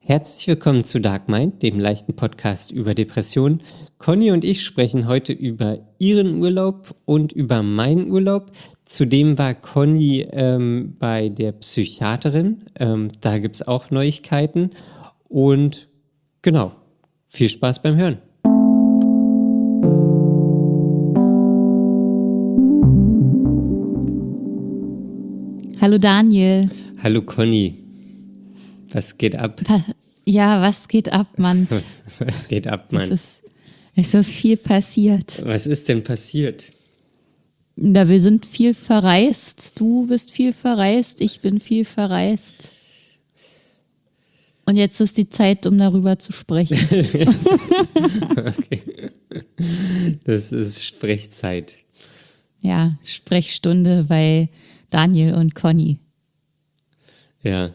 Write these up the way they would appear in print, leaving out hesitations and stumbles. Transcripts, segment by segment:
Herzlich willkommen zu Dark Mind, dem leichten Podcast über Depressionen. Conny und ich sprechen heute über ihren Urlaub und über meinen Urlaub. Zudem war Conny bei der Psychiaterin. Da gibt es auch Neuigkeiten. Und genau, viel Spaß beim Hören. Hallo Daniel. Hallo Conny. Was geht ab? Ja, was geht ab, Mann? Was geht ab, Mann? Es ist viel passiert. Was ist denn passiert? Wir sind viel verreist. Du bist viel verreist. Ich bin viel verreist. Und jetzt ist die Zeit, um darüber zu sprechen. Okay. Das ist Sprechzeit. Ja, Sprechstunde bei Daniel und Conny. Ja.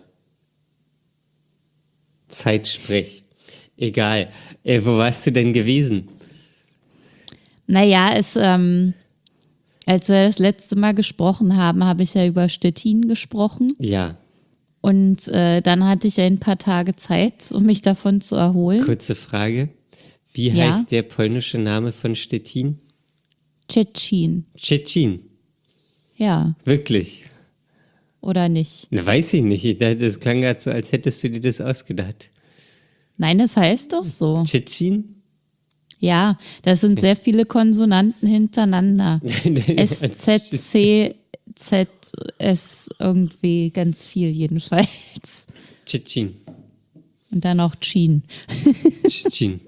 Zeitsprech. Egal. Wo warst du denn gewesen? Naja, als wir das letzte Mal gesprochen haben, habe ich ja über Stettin gesprochen. Ja. Und dann hatte ich ein paar Tage Zeit, um mich davon zu erholen. Kurze Frage. Wie Ja? heißt der polnische Name von Stettin? Tschetschen. Tschetschen. Ja, Wirklich? oder nicht? Na, weiß ich nicht. Das klang gerade so, als hättest du dir das ausgedacht. Nein, das heißt doch so. Tschetschen? Ja, das sind sehr viele Konsonanten hintereinander. S, Z, C, Z, S, irgendwie ganz viel jedenfalls. Tschetschen. Und dann auch Chin. Tschetschen.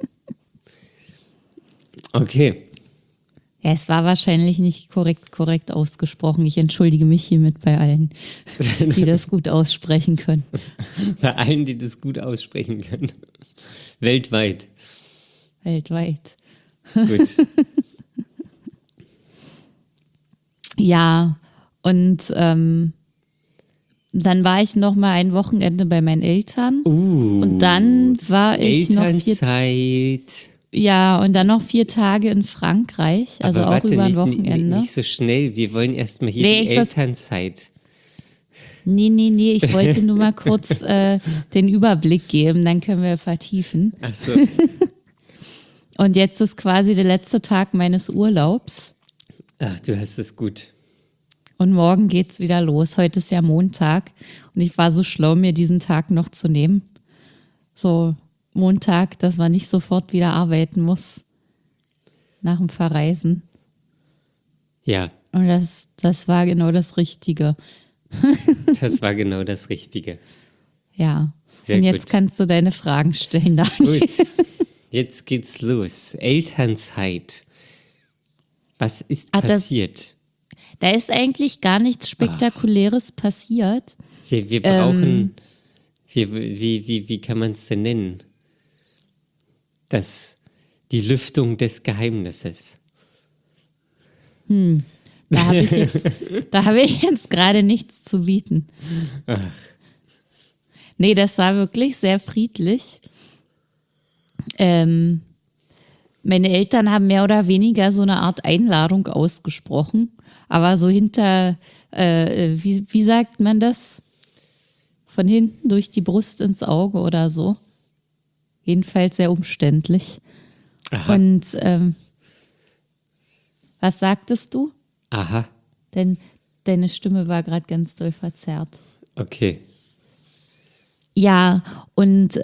Okay. Ja, es war wahrscheinlich nicht korrekt ausgesprochen. Ich entschuldige mich hiermit bei allen, die das gut aussprechen können. Bei allen, die das gut aussprechen können. Weltweit. Weltweit. Gut. Ja, und dann war ich noch mal ein Wochenende bei meinen Eltern. Und dann war ich noch Elternzeit. und dann noch 4 Tage in Frankreich, also Aber auch warte, über ein nicht, Wochenende. nicht so schnell. Wir wollen erstmal hier Nee, die ist das- Elternzeit. Nee, ich wollte nur mal kurz den Überblick geben, dann können wir vertiefen. Ach so. Und jetzt ist quasi der letzte Tag meines Urlaubs Ach, du hast es gut. und morgen geht's wieder los. Heute ist ja Montag und ich war so schlau, mir diesen Tag noch zu nehmen. So Montag, dass man nicht sofort wieder arbeiten muss nach dem Verreisen. Ja, Und das war genau das Richtige. das war genau das Richtige. Ja. Sehr und jetzt gut. kannst du deine Fragen stellen, Daniel. Gut, jetzt geht's los. Elternzeit. Was ist passiert? Da ist eigentlich gar nichts Spektakuläres passiert. Wir brauchen, wie kann man es denn nennen? Die Lüftung des Geheimnisses. Da habe ich jetzt gerade nichts zu bieten. Nee, das war wirklich sehr friedlich. Meine Eltern haben mehr oder weniger so eine Art Einladung ausgesprochen, aber so hinter, wie sagt man das? Von hinten durch die Brust ins Auge oder so. Jedenfalls sehr umständlich. Aha. Und was sagtest du? Aha, Denn deine Stimme war gerade ganz doll verzerrt. okay. Ja, und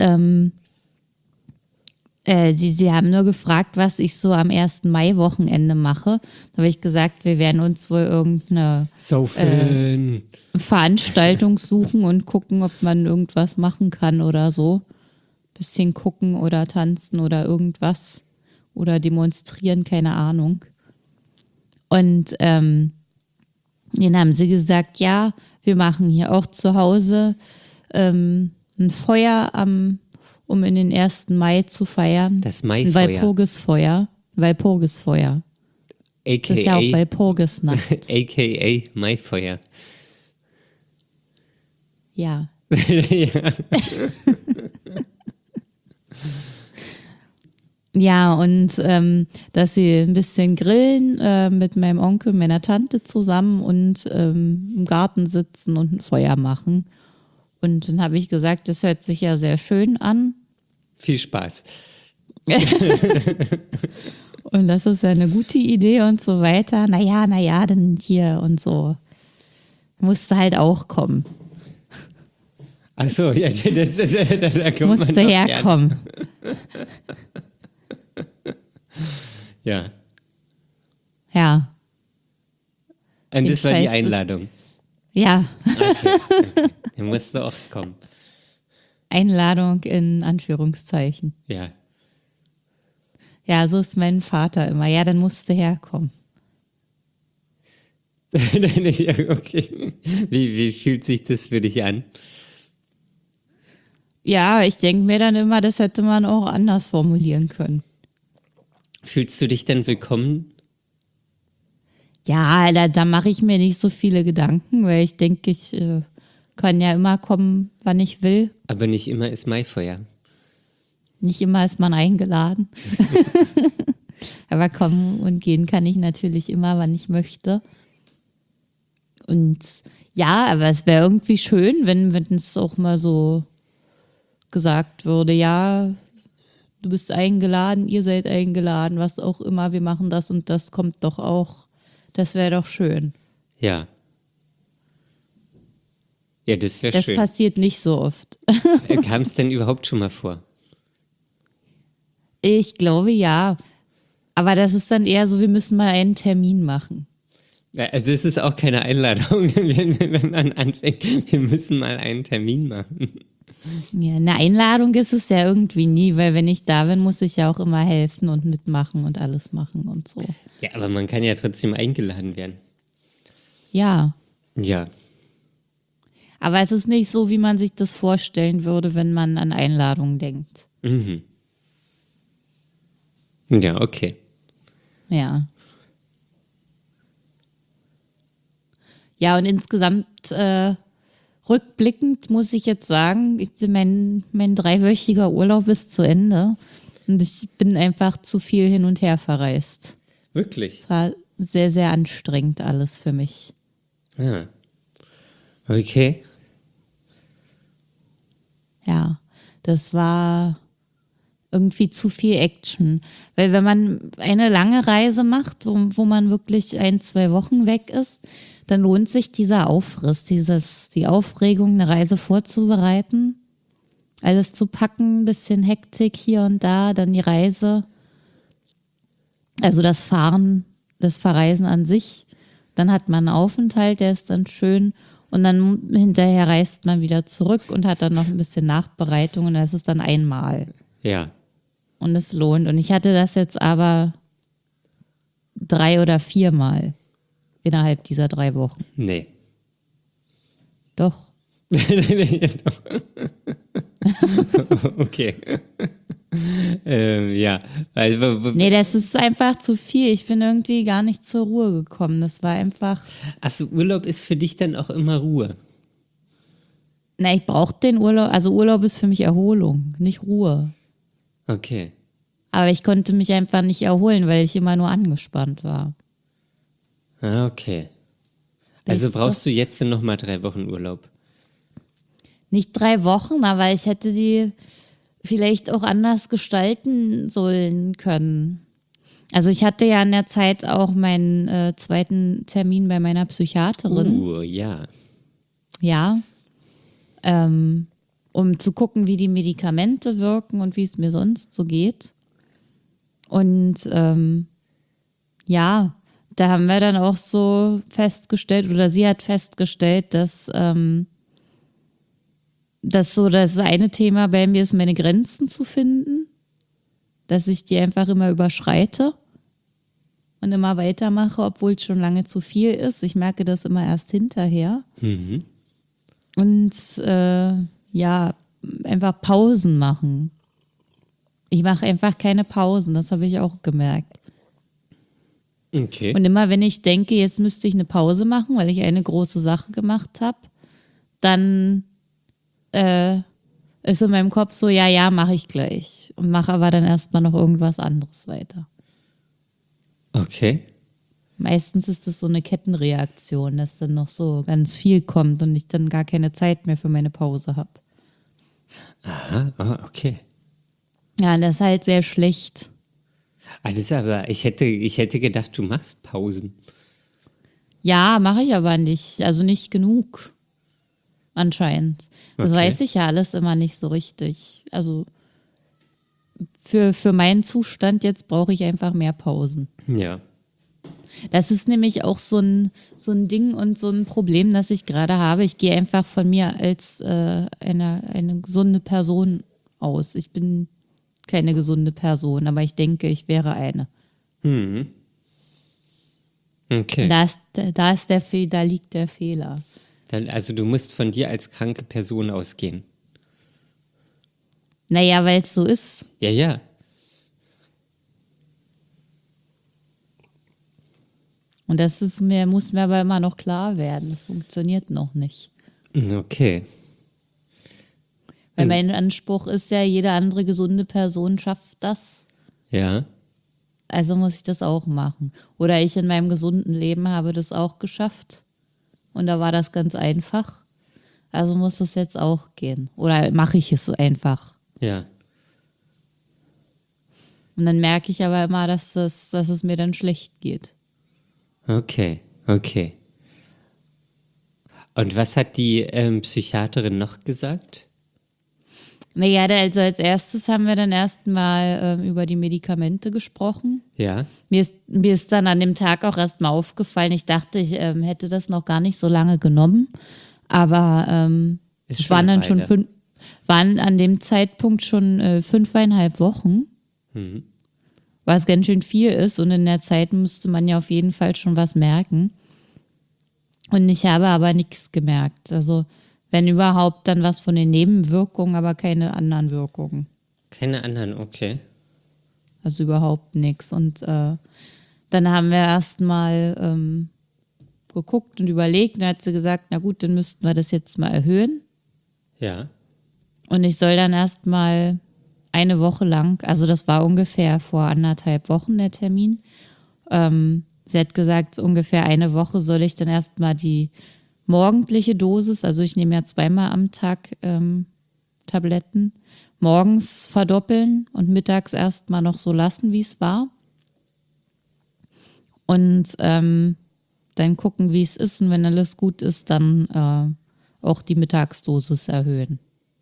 sie haben nur gefragt, was ich so am 1. Mai-Wochenende mache. Da habe ich gesagt, wir werden uns wohl irgendeine Saufen. Veranstaltung suchen und gucken, ob man irgendwas machen kann oder so. Bisschen gucken oder tanzen oder irgendwas. Oder demonstrieren, keine Ahnung. Und dann haben sie gesagt, ja, wir machen hier auch zu Hause ein Feuer, um in den 1. Mai zu feiern. Das Ein Maifeuer. Walpurgisfeuer. Walpurgisfeuer. Das ist ja auch A.k.a. Walpurgisnacht. A.k.a. Maifeuer. Ja. Ja, und dass sie ein bisschen grillen mit meinem Onkel, meiner Tante zusammen und im Garten sitzen und ein Feuer machen. Und dann habe ich gesagt, das hört sich ja sehr schön an. Viel Spaß. Und das ist ja eine gute Idee und so weiter. Naja, dann hier und so. Musste halt auch kommen. Ach so, ja, da kommt man Musste doch herkommen. Ja. Ja. Und das war die Jedenfalls ist- Einladung. Ja. Okay. Der musste auch kommen. Einladung in Anführungszeichen. Ja. Ja, so ist mein Vater immer. Ja, dann musste herkommen. Okay. Wie fühlt sich das für dich an? Ja, ich denke mir dann immer, das hätte man auch anders formulieren können. Fühlst du dich denn willkommen? Ja, da mache ich mir nicht so viele Gedanken, weil ich denke, ich kann ja immer kommen, wann ich will. Aber nicht immer ist Maifeuer. Nicht immer ist man eingeladen. Aber kommen und gehen kann ich natürlich immer, wann ich möchte. Und ja, aber es wäre irgendwie schön, wenn es auch mal so gesagt würde, ja, du bist eingeladen, ihr seid eingeladen, was auch immer, wir machen das und das kommt doch auch. Das wäre doch schön. Ja. Ja, das wäre Das schön. passiert nicht so oft. Kam es denn überhaupt schon mal vor? Ich glaube ja. Aber das ist dann eher so, wir müssen mal einen Termin machen. Ja, also es ist auch keine Einladung, wenn man anfängt, wir müssen mal einen Termin machen. Ja, eine Einladung ist es ja irgendwie nie, weil wenn ich da bin, muss ich ja auch immer helfen und mitmachen und alles machen und so. Ja, aber man kann ja trotzdem eingeladen werden. Ja, Ja. aber es ist nicht so, wie man sich das vorstellen würde, wenn man an Einladungen denkt. Mhm. Ja, okay. Ja. Ja, und insgesamt rückblickend muss ich jetzt sagen, mein 3-wöchiger Urlaub ist zu Ende und ich bin einfach zu viel hin und her verreist. Wirklich? War sehr, sehr anstrengend alles für mich. Ja. Okay. Ja, das war irgendwie zu viel Action. Weil wenn man eine lange Reise macht, wo man wirklich 1-2 Wochen weg ist, dann lohnt sich dieser Aufriss, die Aufregung, eine Reise vorzubereiten, alles zu packen, ein bisschen Hektik hier und da, dann die Reise, also das Fahren, das Verreisen an sich. Dann hat man einen Aufenthalt, der ist dann schön und dann hinterher reist man wieder zurück und hat dann noch ein bisschen Nachbereitung und das ist dann einmal. Ja. Und es lohnt. Und ich hatte das jetzt aber 3 oder 4 Mal innerhalb dieser 3 Wochen. Nee. Doch. Okay. Ja. Also, Nee, das ist einfach zu viel. Ich bin irgendwie gar nicht zur Ruhe gekommen. Das war einfach. achso, Urlaub ist für dich dann auch immer Ruhe. Na, ich brauche den Urlaub. Also Urlaub ist für mich Erholung, nicht Ruhe. Okay. Aber ich konnte mich einfach nicht erholen, weil ich immer nur angespannt war. Ah, okay. Also Das ist brauchst du jetzt noch mal 3 Wochen Urlaub? Nicht 3 Wochen, aber ich hätte die vielleicht auch anders gestalten sollen können. Also ich hatte ja in der Zeit auch meinen 2. Termin bei meiner Psychiaterin. Ja. Ja. Um zu gucken, wie die Medikamente wirken und wie es mir sonst so geht. Und ja, da haben wir dann auch so festgestellt, oder sie hat festgestellt, dass das eine Thema bei mir ist, meine Grenzen zu finden, dass ich die einfach immer überschreite und immer weitermache, obwohl es schon lange zu viel ist. Ich merke das immer erst hinterher. Mhm. Und ja, einfach Pausen machen. Ich mache einfach keine Pausen, das habe ich auch gemerkt. Okay. Und immer wenn ich denke, jetzt müsste ich eine Pause machen, weil ich eine große Sache gemacht habe, dann ist in meinem Kopf so, ja, mache ich gleich. Und mache aber dann erstmal noch irgendwas anderes weiter. Okay. Meistens ist das so eine Kettenreaktion, dass dann noch so ganz viel kommt und ich dann gar keine Zeit mehr für meine Pause habe. Aha, okay. Ja, das ist halt sehr schlecht. Also aber ich hätte gedacht, du machst Pausen. Ja, mache ich aber nicht. Also nicht genug. Anscheinend. Das Okay. weiß ich ja alles immer nicht so richtig. Also für meinen Zustand jetzt brauche ich einfach mehr Pausen. Ja. Das ist nämlich auch so ein Ding und so ein Problem, das ich gerade habe. Ich gehe einfach von mir als eine gesunde Person aus. Ich bin keine gesunde Person, aber ich denke, ich wäre eine. Okay. Da liegt der Fehler. Also du musst von dir als kranke Person ausgehen. Naja, weil es so ist. Ja, ja. Und das muss mir aber immer noch klar werden. Das funktioniert noch nicht. Okay. Weil mein Anspruch ist ja, jede andere gesunde Person schafft das. Ja. Also muss ich das auch machen. Oder ich in meinem gesunden Leben habe das auch geschafft. Und da war das ganz einfach. Also muss das jetzt auch gehen. Oder mache ich es einfach. Ja. Und dann merke ich aber immer, dass es mir dann schlecht geht. Okay. Und was hat die Psychiaterin noch gesagt? Naja, also als erstes haben wir dann erstmal über die Medikamente gesprochen. Ja. Mir ist dann an dem Tag auch erstmal aufgefallen, ich dachte, ich hätte das noch gar nicht so lange genommen. Aber Ist es schon waren eine dann schon Weile. waren an dem Zeitpunkt schon 5,5 Wochen. Was ganz schön viel ist. Und in der Zeit musste man ja auf jeden Fall schon was merken. Und ich habe aber nichts gemerkt. Also wenn überhaupt, dann was von den Nebenwirkungen, aber keine anderen Wirkungen. Keine anderen, okay. Also überhaupt nichts. Und dann haben wir erstmal geguckt und überlegt. Und dann hat sie gesagt, na gut, dann müssten wir das jetzt mal erhöhen. Ja. Und ich soll dann erstmal eine Woche lang, also das war ungefähr vor 1,5 Wochen der Termin. Sie hat gesagt, so ungefähr eine Woche soll ich dann erstmal die morgendliche Dosis, also ich nehme ja 2-mal am Tag Tabletten, morgens verdoppeln und mittags erstmal noch so lassen, wie es war. Und dann gucken, wie es ist. Und wenn alles gut ist, dann auch die Mittagsdosis erhöhen.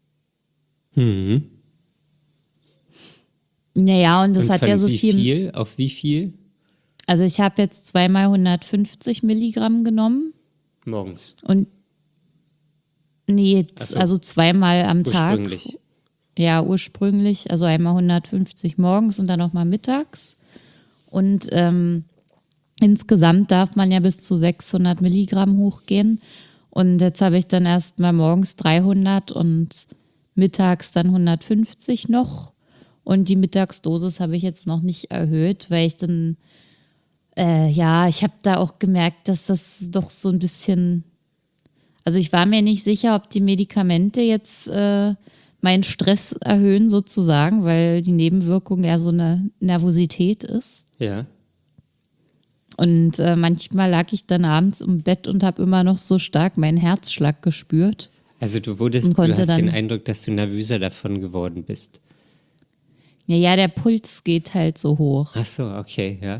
Naja, und das Und hat von ja so wie viel. viel auf wie viel? Also ich habe jetzt 2-mal 150 Milligramm genommen. Morgens. Und nee, Ach so. also 2-mal am Tag. Ursprünglich. Ja, ursprünglich. Also einmal 150 morgens und dann nochmal mittags. Und insgesamt darf man ja bis zu 600 Milligramm hochgehen. Und jetzt habe ich dann erstmal morgens 300 und mittags dann 150 noch. Und die Mittagsdosis habe ich jetzt noch nicht erhöht, weil ich dann, ich habe da auch gemerkt, dass das doch so ein bisschen, also ich war mir nicht sicher, ob die Medikamente jetzt meinen Stress erhöhen sozusagen, weil die Nebenwirkung ja so eine Nervosität ist. Ja. Und manchmal lag ich dann abends im Bett und habe immer noch so stark meinen Herzschlag gespürt. Also du Und hast konnte den dann- Eindruck, dass du nervöser davon geworden bist. Ja, der Puls geht halt so hoch. Ach so, okay, ja.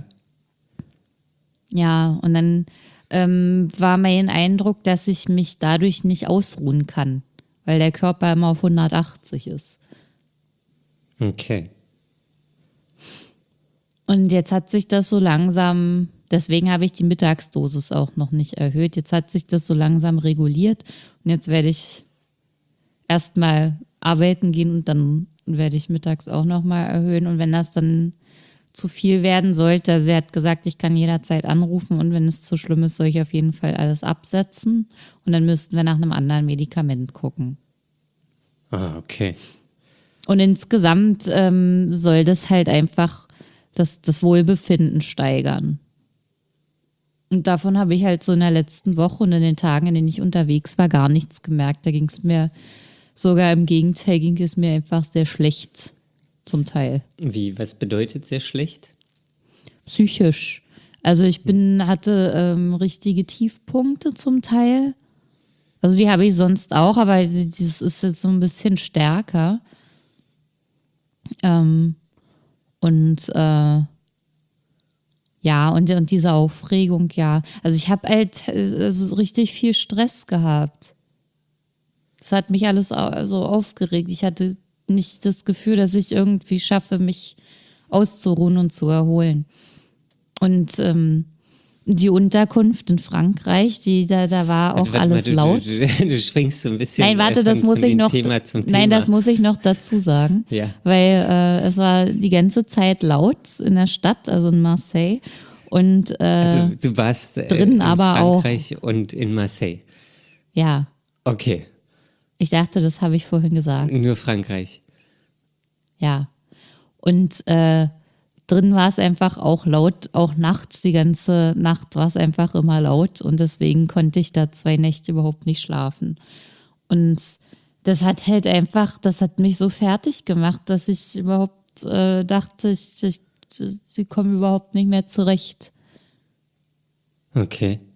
Ja, und dann war mein Eindruck, dass ich mich dadurch nicht ausruhen kann, weil der Körper immer auf 180 ist. Okay. Und jetzt hat sich das so langsam, deswegen habe ich die Mittagsdosis auch noch nicht erhöht. Jetzt hat sich das so langsam reguliert und jetzt werde ich erstmal arbeiten gehen und dann werde ich mittags auch nochmal erhöhen. Und wenn das dann zu viel werden sollte, sie hat gesagt, ich kann jederzeit anrufen und wenn es zu schlimm ist, soll ich auf jeden Fall alles absetzen und dann müssten wir nach einem anderen Medikament gucken. Ah, okay. Und insgesamt soll das halt einfach das Wohlbefinden steigern. Und davon habe ich halt so in der letzten Woche und in den Tagen, in denen ich unterwegs war, gar nichts gemerkt. Da ging es mir sogar im Gegenteil, ging es mir einfach sehr schlecht zum Teil. Was bedeutet sehr schlecht? Psychisch. Also ich hatte richtige Tiefpunkte zum Teil. Also die habe ich sonst auch, aber das ist jetzt so ein bisschen stärker. Und ja, und diese Aufregung, ja. Also ich habe halt so richtig viel Stress gehabt. Das hat mich alles so aufgeregt. Ich hatte nicht das Gefühl, dass ich irgendwie schaffe, mich auszuruhen und zu erholen. Und die Unterkunft in Frankreich, da war auch Warte alles mal, laut. Du schwingst so ein bisschen Nein, warte, das muss von ich dem noch. Thema zum Thema. Nein, das muss ich noch dazu sagen, Ja. weil es war die ganze Zeit laut in der Stadt, also in Marseille. Und Also du warst drin in aber Frankreich und in Marseille. ja, Okay, ich dachte, das habe ich vorhin gesagt. nur Frankreich. Ja. Und drin war es einfach auch laut, auch nachts, die ganze Nacht war es einfach immer laut und deswegen konnte ich da 2 Nächte überhaupt nicht schlafen. Und das hat mich so fertig gemacht, dass ich überhaupt dachte, sie kommen überhaupt nicht mehr zurecht. Okay.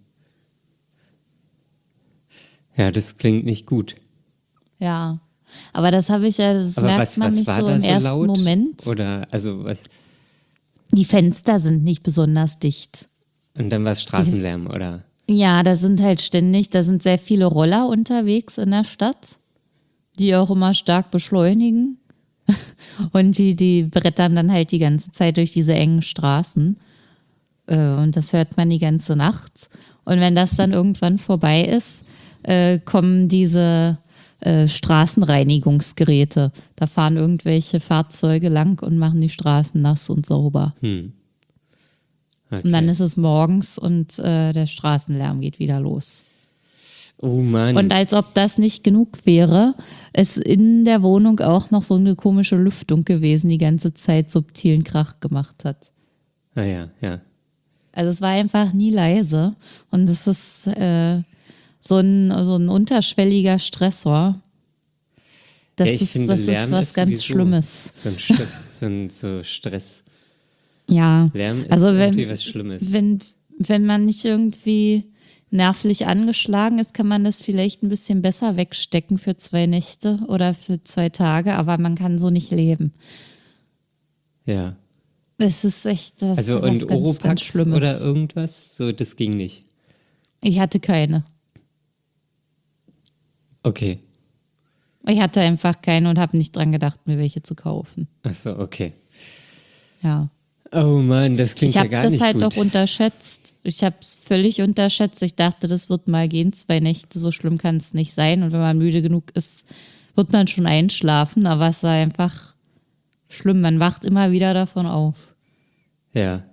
Ja, das klingt nicht gut. Ja. Aber das habe ich ja, das Aber merkt was man nicht war so da im so ersten laut? Moment. Oder, also was? Die Fenster sind nicht besonders dicht. Und dann war es Straßenlärm, oder? Ja, da sind sehr viele Roller unterwegs in der Stadt, die auch immer stark beschleunigen. Und die brettern dann halt die ganze Zeit durch diese engen Straßen. Und das hört man die ganze Nacht. Und wenn das dann irgendwann vorbei ist, kommen diese Straßenreinigungsgeräte. Da fahren irgendwelche Fahrzeuge lang und machen die Straßen nass und sauber. Okay. Und dann ist es morgens und der Straßenlärm geht wieder los. Oh Mann. Und als ob das nicht genug wäre, ist in der Wohnung auch noch so eine komische Lüftung gewesen, die ganze Zeit subtilen Krach gemacht hat. Ah ja, ja. Also es war einfach nie leise und es ist so ein unterschwelliger Stressor. Das Ja, ich ist, finde, das Lärm ist was ist ganz sowieso Schlimmes. so Stress. Ja, Lärm ist also irgendwie was Schlimmes. wenn man nicht irgendwie nervlich angeschlagen ist, kann man das vielleicht ein bisschen besser wegstecken für 2 Nächte oder für 2 Tage, aber man kann so nicht leben. Ja. Es ist echt das Also was und ganz Oropax Schlimmes. oder irgendwas? So, das ging nicht. Ich hatte keine. Okay. Ich hatte einfach keine und habe nicht dran gedacht, mir welche zu kaufen. Ach so, okay. Ja. Oh Mann, das klingt Ich ja habe gar das nicht halt gut. auch unterschätzt. Ich habe es völlig unterschätzt. Ich dachte, das wird mal gehen, 2 Nächte, so schlimm kann es nicht sein. Und wenn man müde genug ist, wird man schon einschlafen. Aber es war einfach schlimm. Man wacht immer wieder davon auf. Ja.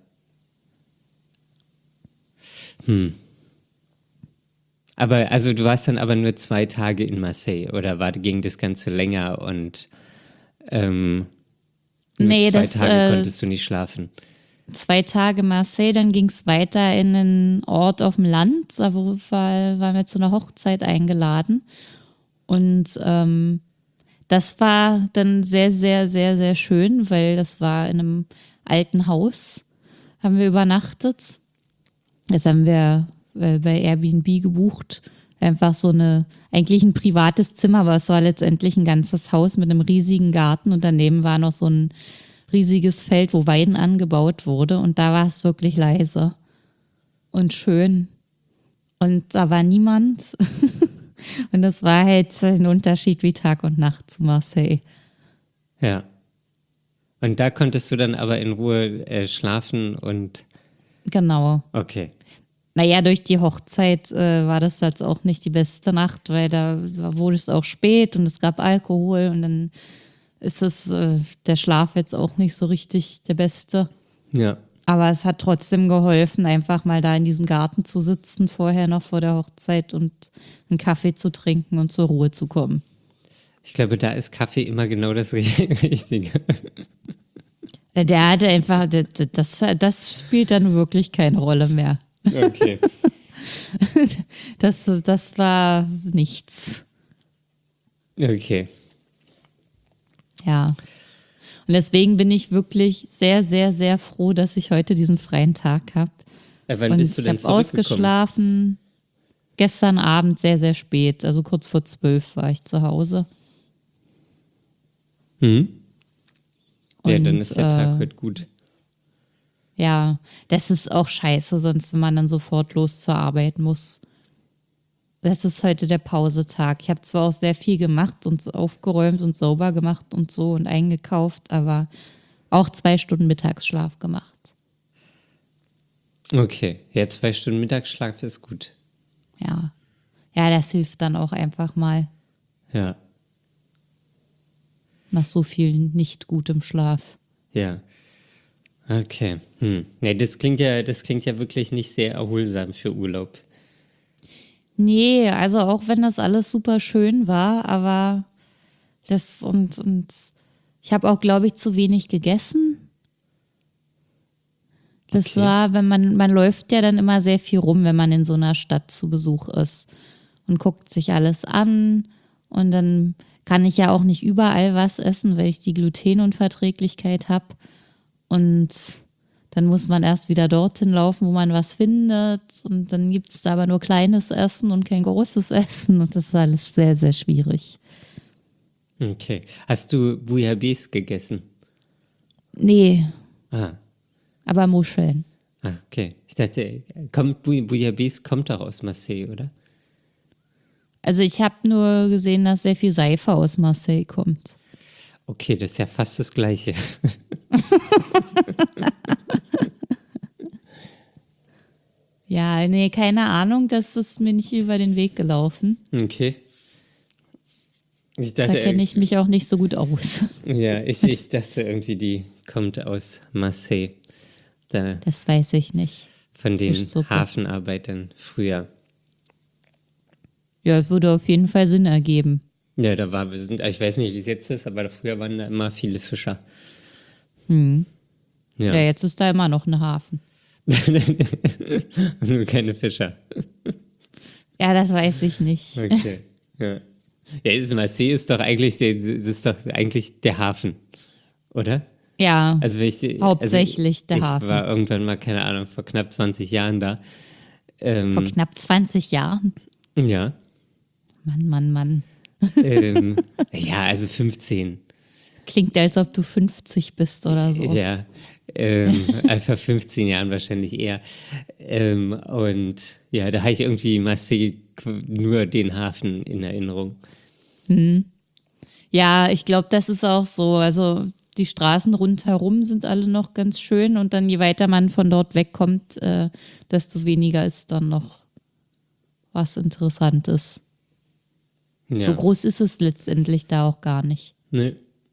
Aber also du warst dann aber nur 2 Tage in Marseille oder ging das Ganze länger und mit Nee, 2 das Tage konntest du nicht schlafen? 2 Tage Marseille, dann ging es weiter in einen Ort auf dem Land. Da waren wir zu einer Hochzeit eingeladen. Und das war dann sehr, sehr, sehr, sehr schön, weil das war in einem alten Haus, haben wir übernachtet. Das haben wir bei Airbnb gebucht. Einfach eigentlich ein privates Zimmer, aber es war letztendlich ein ganzes Haus mit einem riesigen Garten und daneben war noch so ein riesiges Feld, wo Weiden angebaut wurde und da war es wirklich leise und schön. Und da war niemand. Und das war halt ein Unterschied wie Tag und Nacht zu Marseille. Ja. Und da konntest du dann aber in Ruhe schlafen und Genau. okay. Naja, durch die Hochzeit war das jetzt auch nicht die beste Nacht, weil da wurde es auch spät und es gab Alkohol und dann ist der Schlaf jetzt auch nicht so richtig der beste. Ja. Aber es hat trotzdem geholfen, einfach mal da in diesem Garten zu sitzen, vorher noch vor der Hochzeit und einen Kaffee zu trinken und zur Ruhe zu kommen. Ich glaube, da ist Kaffee immer genau das Richtige. Der hatte einfach, das spielt dann wirklich keine Rolle mehr. Okay. Das war nichts. Okay. Ja. Und deswegen bin ich wirklich sehr, sehr, sehr froh, dass ich heute diesen freien Tag habe, Wann Und bist du ich denn habe zurückgekommen? ausgeschlafen gestern Abend sehr, sehr spät. Also kurz vor 12 war ich zu Hause. Ja, dann Und ist der Tag heute gut. ja, das ist auch scheiße, sonst wenn man dann sofort los zur Arbeit muss. Das ist heute der Pausetag. Ich habe zwar auch sehr viel gemacht und so aufgeräumt und sauber gemacht und so und eingekauft, aber auch 2 Stunden Mittagsschlaf gemacht. Okay, ja, 2 Stunden Mittagsschlaf ist gut. Ja. Ja, das hilft dann auch einfach mal Ja, nach so viel nicht gutem Schlaf. ja. Okay. Nee, das klingt ja wirklich nicht sehr erholsam für Urlaub. Nee, also auch wenn das alles super schön war, aber das und ich habe auch, glaube ich, zu wenig gegessen. Das Okay. war, wenn man läuft ja dann immer sehr viel rum, wenn man in so einer Stadt zu Besuch ist und guckt sich alles an und dann kann ich ja auch nicht überall was essen, weil ich die Glutenunverträglichkeit habe und dann muss man erst wieder dorthin laufen, wo man was findet und dann gibt es da aber nur kleines Essen und kein großes Essen und das ist alles sehr, sehr schwierig. Okay. Hast du Bouillabaisse gegessen? Nee, Ah, aber Muscheln. okay. Ich dachte, Bouillabaisse kommt doch aus Marseille, oder? Also ich habe nur gesehen, dass sehr viel Seife aus Marseille kommt. Okay, das ist ja fast das Gleiche. Ja, nee, keine Ahnung, das ist mir nicht über den Weg gelaufen. Okay. Ich Da dachte, kenne ich mich auch nicht so gut aus. ja, ich dachte irgendwie, die kommt aus Marseille. Da, Das weiß ich nicht. von den Fischsuppe. Hafenarbeitern früher. Ja, es würde auf jeden Fall Sinn ergeben. Ja, ich weiß nicht, wie es jetzt ist, aber früher waren da immer viele Fischer. Ja, jetzt ist da immer noch ein Hafen. Nur keine Fischer. Ja, das weiß ich nicht. Okay. Ja. Ja, Marseille ist doch eigentlich der Hafen, oder? Ja, Also hauptsächlich der ich Hafen. war irgendwann mal, keine Ahnung, vor knapp 20 Jahren da. Vor knapp 20 Jahren. Ja. Mann. Ja, also 15. Klingt, als ob du 50 bist oder so. Ja, einfach 15 Jahren wahrscheinlich eher. Und ja, da habe ich irgendwie Marseille nur den Hafen in Erinnerung. Ja, ich glaube, das ist auch so. Also die Straßen rundherum sind alle noch ganz schön und dann je weiter man von dort wegkommt, desto weniger ist dann noch was Interessantes. Ja. So groß ist es letztendlich da auch gar nicht. Ne?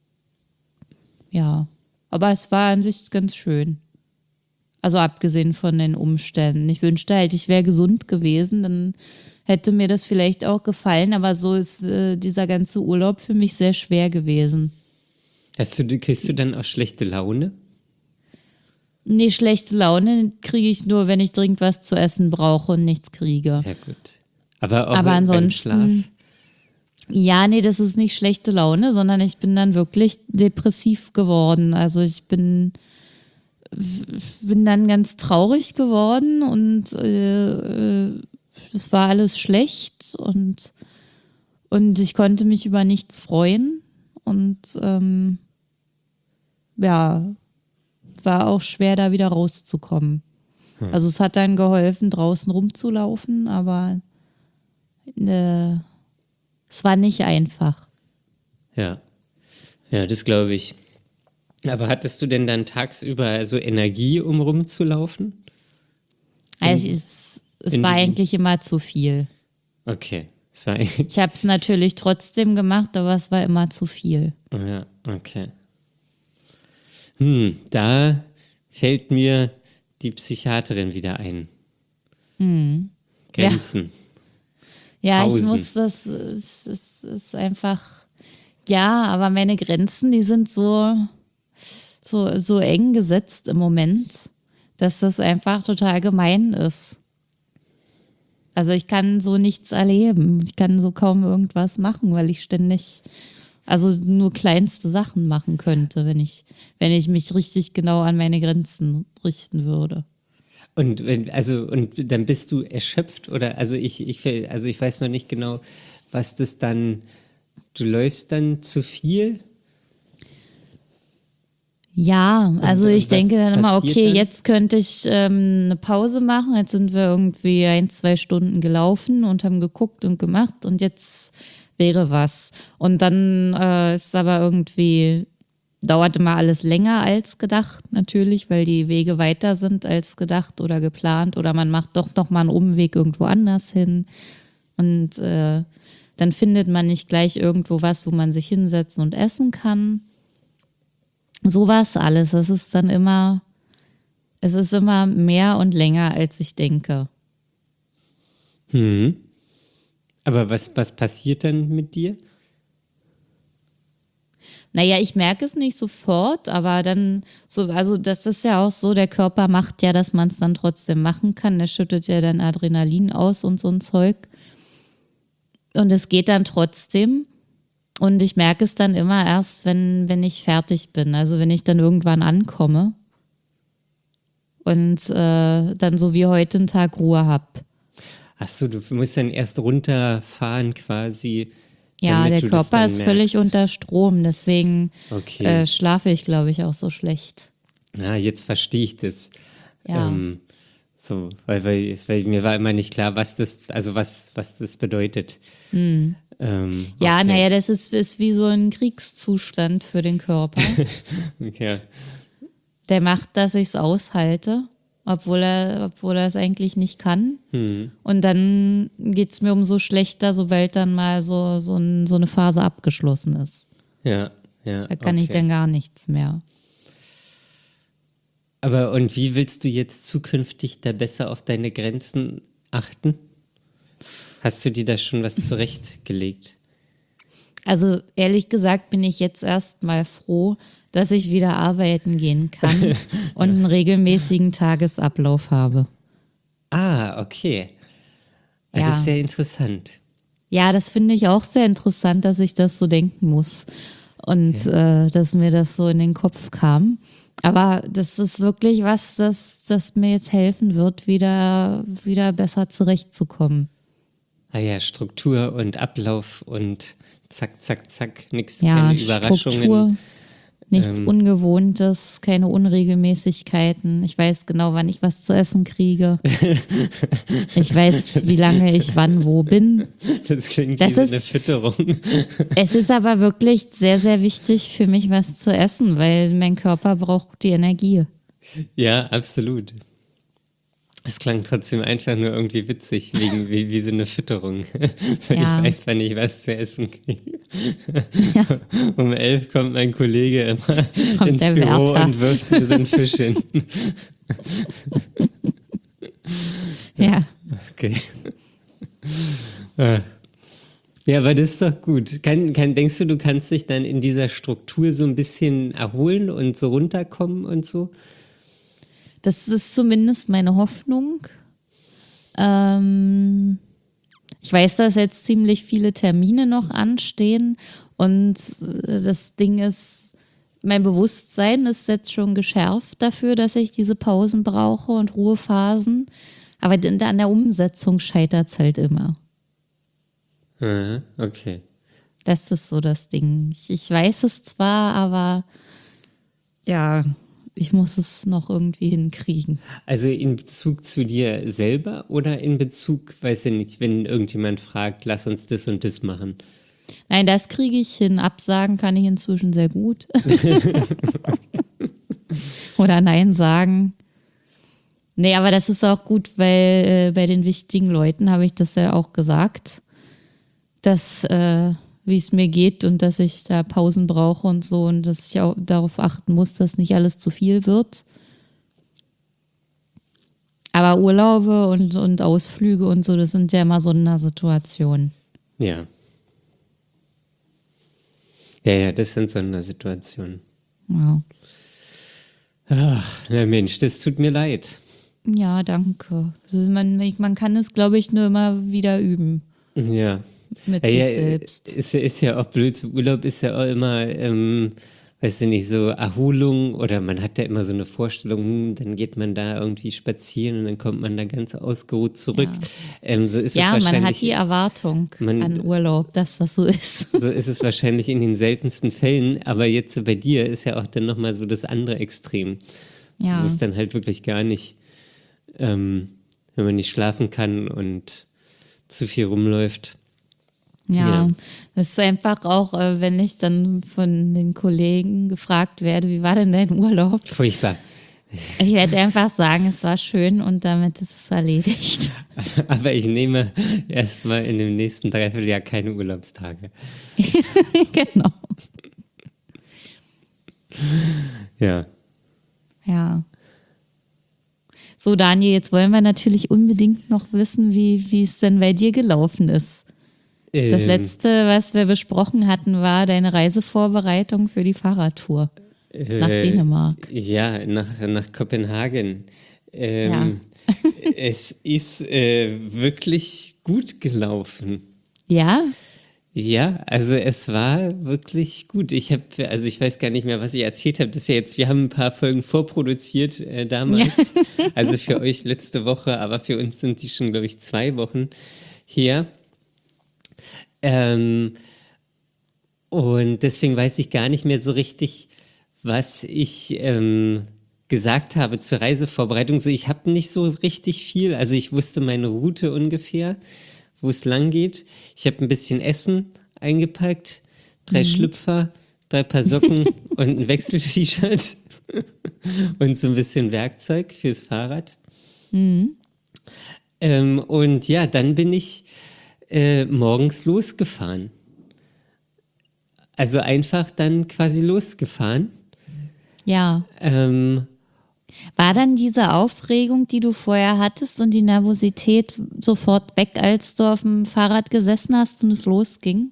Ja, aber es war an sich ganz schön. Also abgesehen von den Umständen. Ich wünschte halt, ich wäre gesund gewesen, dann hätte mir das vielleicht auch gefallen, aber so ist dieser ganze Urlaub für mich sehr schwer gewesen. Kriegst du dann auch schlechte Laune? Nee, schlechte Laune kriege ich nur, wenn ich dringend was zu essen brauche und nichts kriege. Ja, gut. Aber auch Aber beim ansonsten, Schlaf? ja, nee, das ist nicht schlechte Laune, sondern ich bin dann wirklich depressiv geworden. Also ich bin dann ganz traurig geworden und es war alles schlecht und ich konnte mich über nichts freuen und ja, war auch schwer, da wieder rauszukommen. Also es hat dann geholfen, draußen rumzulaufen, aber es war nicht einfach. Ja. Ja, das glaube ich. Aber hattest du denn dann tagsüber so Energie, um rumzulaufen? Also es in war diesem- eigentlich immer zu viel. Okay. Das war Ich habe es natürlich trotzdem gemacht, aber es war immer zu viel. ja, okay. Da fällt mir die Psychiaterin wieder ein. Grenzen. Ja, ich Pausen. muss das, es ist einfach, ja, aber meine Grenzen, die sind so eng gesetzt im Moment, dass das einfach total gemein ist. Also ich kann so nichts erleben. Ich kann so kaum irgendwas machen, weil ich ständig, also nur kleinste Sachen machen könnte, wenn ich mich richtig genau an meine Grenzen richten würde. Und dann bist du erschöpft oder ich weiß noch nicht genau, was das dann, du läufst dann zu viel? Ja, also Und ich denke was dann immer, passiert okay, dann? jetzt könnte ich eine Pause machen. Jetzt sind wir irgendwie 1, 2 Stunden gelaufen und haben geguckt und gemacht und jetzt wäre was. Und dann ist aber irgendwie, dauert immer alles länger als gedacht, natürlich, weil die Wege weiter sind als gedacht oder geplant oder man macht doch noch mal einen Umweg irgendwo anders hin und dann findet man nicht gleich irgendwo was, wo man sich hinsetzen und essen kann. Sowas alles. Es ist immer mehr und länger, als ich denke. Aber was passiert dann mit dir? Naja, ich merke es nicht sofort, aber dann so, also das ist ja auch so, der Körper macht ja, dass man es dann trotzdem machen kann. Der schüttet ja dann Adrenalin aus und so ein Zeug. Und es geht dann trotzdem. Und ich merke es dann immer erst, wenn ich fertig bin. Also wenn ich dann irgendwann ankomme und dann so wie heute einen Tag Ruhe habe. Ach so, du musst dann erst runterfahren quasi, Ja, damit der du das Körper dann ist völlig merkst. unter Strom. Deswegen Okay. schlafe ich, glaube ich, auch so schlecht. Jetzt verstehe ich das. Ja. So, weil mir war immer nicht klar, was das bedeutet. Ja, Okay. naja, das ist wie so ein Kriegszustand für den Körper. Ja. Der macht, dass ich es aushalte, obwohl er es eigentlich nicht kann. Und dann geht es mir umso schlechter, sobald dann mal so eine Phase abgeschlossen ist. Ja. Da kann ich okay. dann gar nichts mehr. Aber und wie willst du jetzt zukünftig da besser auf deine Grenzen achten? Hast du dir da schon was zurechtgelegt? Also ehrlich gesagt bin ich jetzt erst mal froh, dass ich wieder arbeiten gehen kann und einen regelmäßigen Tagesablauf habe. Okay. Ja. Das ist sehr interessant. Ja, das finde ich auch sehr interessant, dass ich das so denken muss und dass mir das so in den Kopf kam. Aber das ist wirklich was, das mir jetzt helfen wird, wieder besser zurechtzukommen. Ja, Struktur und Ablauf und zack, zack, zack, nichts, Ja, keine Überraschungen. Struktur, nichts Ungewohntes, keine Unregelmäßigkeiten. Ich weiß genau, wann ich was zu essen kriege. Ich weiß, wie lange ich wann wo bin. Das klingt Das wie so ist- eine Fütterung. Es ist aber wirklich sehr, sehr wichtig für mich, was zu essen, weil mein Körper braucht die Energie. Ja, absolut. Es klang trotzdem einfach nur irgendwie witzig, wegen wie so eine Fütterung. So, Ja. Ich weiß, wann ich was zu essen kriege. Ja. Um 11 kommt mein Kollege immer Kommt ins der Büro Wärter. und wirft mir so einen Fisch hin. Ja. Okay. Ja, aber das ist doch gut. Denkst du kannst dich dann in dieser Struktur so ein bisschen erholen und so runterkommen und so? Das ist zumindest meine Hoffnung. Ich weiß, dass jetzt ziemlich viele Termine noch anstehen und das Ding ist, mein Bewusstsein ist jetzt schon geschärft dafür, dass ich diese Pausen brauche und Ruhephasen. Aber an der Umsetzung scheitert es halt immer. Okay. Das ist so das Ding. Ich weiß es zwar, aber ja, ich muss es noch irgendwie hinkriegen. Also in Bezug zu dir selber oder in Bezug, weiß ich nicht, wenn irgendjemand fragt, lass uns das und das machen? Nein, das kriege ich hin. Absagen kann ich inzwischen sehr gut. Oder Nein sagen. Nee, aber das ist auch gut, weil bei den wichtigen Leuten habe ich das ja auch gesagt, dass wie es mir geht und dass ich da Pausen brauche und so und dass ich auch darauf achten muss, dass nicht alles zu viel wird. Aber Urlaube und Ausflüge und so, das sind ja immer Sondersituationen. Ja. Ja, das sind Sondersituationen. Ja. Ach, na Mensch, das tut mir leid. Ja, danke. Also man kann es, glaube ich, nur immer wieder üben Ja. mit Ja, sich ja, selbst. ist ja auch blöd. Urlaub ist ja auch immer, weißt du nicht, so Erholung oder man hat ja immer so eine Vorstellung, dann geht man da irgendwie spazieren und dann kommt man da ganz ausgeruht zurück. So ist es Ja, man hat wahrscheinlich. die Erwartung an Urlaub, dass das so ist. So ist es wahrscheinlich in den seltensten Fällen, aber jetzt so bei dir ist ja auch dann nochmal so das andere Extrem. So, Ja. wo es dann halt wirklich gar nicht, wenn man nicht schlafen kann und zu viel rumläuft. Ja, Ja. das ist einfach auch, wenn ich dann von den Kollegen gefragt werde, wie war denn dein Urlaub? Furchtbar. Ich werde einfach sagen, es war schön und damit ist es erledigt. Aber ich nehme erstmal in dem nächsten Dreivierteljahr keine Urlaubstage. Genau. Ja. Ja. So, Daniel, jetzt wollen wir natürlich unbedingt noch wissen, wie es denn bei dir gelaufen ist. Das letzte, was wir besprochen hatten, war deine Reisevorbereitung für die Fahrradtour nach Dänemark. Ja, nach Kopenhagen. Ja. Es ist wirklich gut gelaufen. Ja? Ja, also es war wirklich gut. Ich weiß gar nicht mehr, was ich erzählt habe. Das ist ja jetzt, wir haben ein paar Folgen vorproduziert damals. Also für euch letzte Woche, aber für uns sind die schon, glaube ich, 2 Wochen her. Und deswegen weiß ich gar nicht mehr so richtig, was ich gesagt habe zur Reisevorbereitung. So, ich habe nicht so richtig viel. Also ich wusste meine Route ungefähr, wo es lang geht. Ich habe ein bisschen Essen eingepackt, 3 Schlüpfer, 3 Paar Socken und ein Wechsel-T-Shirt und so ein bisschen Werkzeug fürs Fahrrad. Und ja, dann bin ich morgens losgefahren. Also einfach dann quasi losgefahren. Ja. War dann diese Aufregung, die du vorher hattest und die Nervosität sofort weg, als du auf dem Fahrrad gesessen hast und es losging?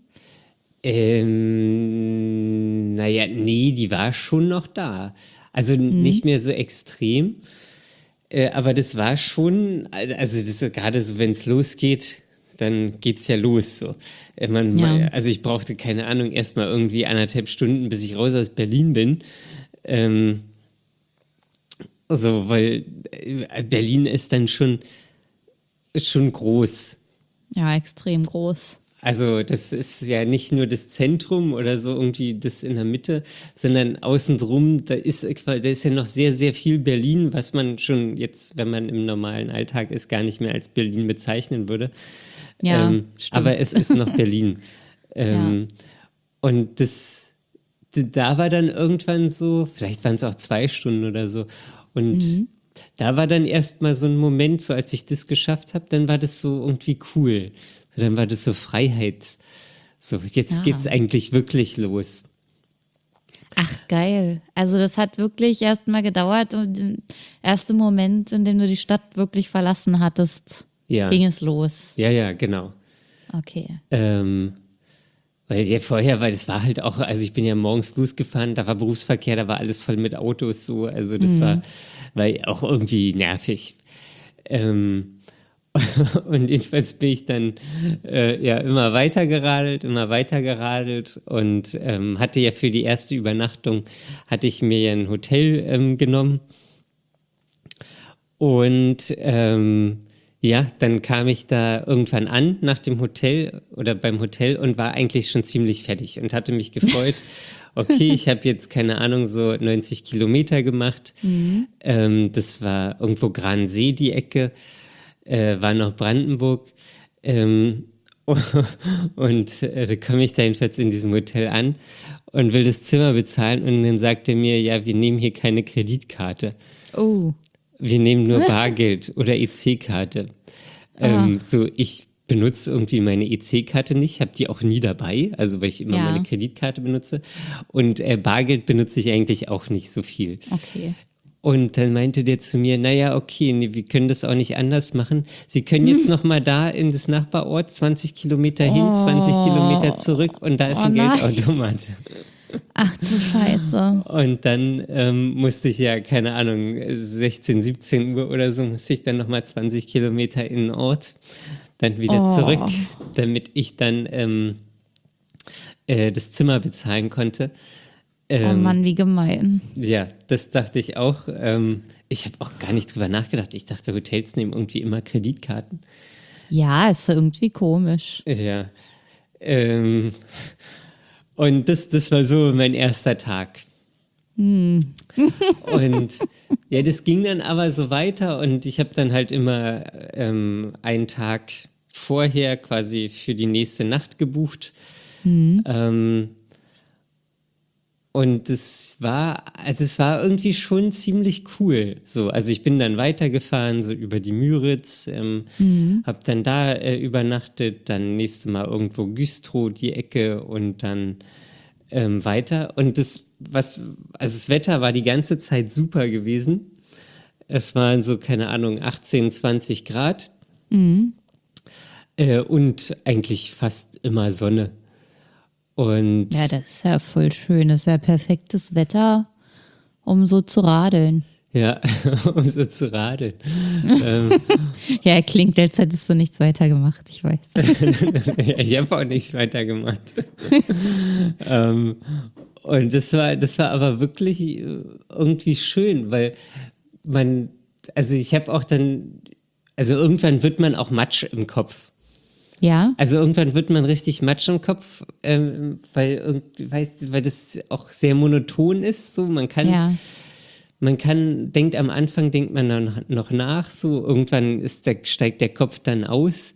Naja, nee, die war schon noch da. Also nicht mehr so extrem. Aber das war schon, also das ist gerade so, wenn es losgeht, dann geht's ja los. So. Ja. Also ich brauchte, keine Ahnung, erstmal irgendwie 1,5 Stunden, bis ich raus aus Berlin bin. Weil Berlin ist dann schon groß. Ja, extrem groß. Also das ist ja nicht nur das Zentrum oder so irgendwie das in der Mitte, sondern außen drum, da ist ja noch sehr, sehr viel Berlin, was man schon jetzt, wenn man im normalen Alltag ist, gar nicht mehr als Berlin bezeichnen würde. Ja, stimmt. Aber es ist noch Berlin. Und da war dann irgendwann so, vielleicht waren es auch 2 Stunden oder so. Und da war dann erst mal so ein Moment, so als ich das geschafft habe, dann war das so irgendwie cool. So, dann war das so Freiheit. So, jetzt geht's eigentlich wirklich los. Ach, geil. Also das hat wirklich erst mal gedauert und der erste Moment, in dem du die Stadt wirklich verlassen hattest, ging es los. Ja, genau. Okay. Weil ja vorher, weil das war halt auch, also ich bin ja morgens losgefahren, da war Berufsverkehr, da war alles voll mit Autos so, also das war auch irgendwie nervig. Und jedenfalls bin ich dann immer weiter geradelt und hatte ja für die erste Übernachtung, hatte ich mir ja ein Hotel genommen und dann kam ich da irgendwann an nach dem Hotel oder beim Hotel und war eigentlich schon ziemlich fertig und hatte mich gefreut. Okay, ich habe jetzt, keine Ahnung, so 90 Kilometer gemacht. Das war irgendwo Gransee, die Ecke, war noch Brandenburg. Da komme ich da jedenfalls in diesem Hotel an und will das Zimmer bezahlen und dann sagt er mir, ja, wir nehmen hier keine Kreditkarte. Oh. Wir nehmen nur Bargeld oder EC-Karte. Ich benutze irgendwie meine EC-Karte nicht, habe die auch nie dabei, also weil ich immer meine Kreditkarte benutze. Und Bargeld benutze ich eigentlich auch nicht so viel. Okay. Und dann meinte der zu mir, naja, okay, nee, wir können das auch nicht anders machen. Sie können jetzt noch mal da in das Nachbarort 20 Kilometer hin, 20 Kilometer zurück und da ist ein Geldautomat. Ach du Scheiße. Und dann musste ich ja, keine Ahnung, 16, 17 Uhr oder so, musste ich dann nochmal 20 Kilometer in den Ort, dann wieder zurück, damit ich dann das Zimmer bezahlen konnte. Oh Mann, wie gemein. Ja, das dachte ich auch. Ich habe auch gar nicht drüber nachgedacht. Ich dachte, Hotels nehmen irgendwie immer Kreditkarten. Ja, ist irgendwie komisch. Ja. Und das war so mein erster Tag. Und ja, das ging dann aber so weiter und ich habe dann halt immer einen Tag vorher quasi für die nächste Nacht gebucht. Und es war irgendwie schon ziemlich cool. So, also ich bin dann weitergefahren, so über die Müritz, habe dann da übernachtet, dann nächste Mal irgendwo Güstrow die Ecke und dann weiter. Und also das Wetter war die ganze Zeit super gewesen. Es waren so, keine Ahnung, 18, 20 Grad und eigentlich fast immer Sonne. Und Ja, das ist ja voll schön. Das ist ja perfektes Wetter, um so zu radeln. ja, um so zu radeln. Ja, klingt, als hättest du nichts weiter gemacht, ich weiß. Ja, ich habe auch nichts weitergemacht. Und das war aber wirklich irgendwie schön, weil also ich habe auch dann, also irgendwann wird man auch Matsch im Kopf. Ja, Also irgendwann wird man richtig Matsch im Kopf, weil das auch sehr monoton ist. So, ja. am Anfang denkt man dann noch nach, so irgendwann steigt der Kopf dann aus.